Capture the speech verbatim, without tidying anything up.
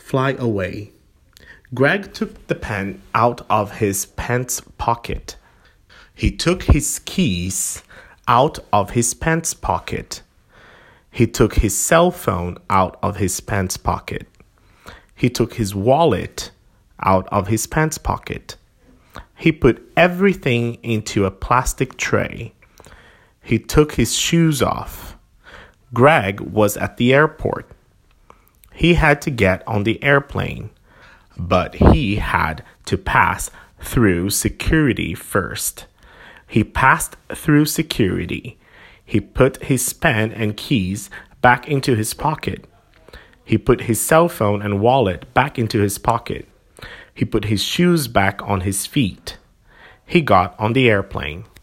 fly away. Greg took the pen out of his pants pocket. He took his keys out of his pants pocket. He took his cell phone out of his pants pocket. He took his wallet out of his pants pocket. He put everything into a plastic tray. He took his shoes off. Greg was at the airport. He had to get on the airplane, but he had to pass through security first. He passed through security. He put his pen and keys back into his pocket. He put his cell phone and wallet back into his pocket. He put his shoes back on his feet. He got on the airplane.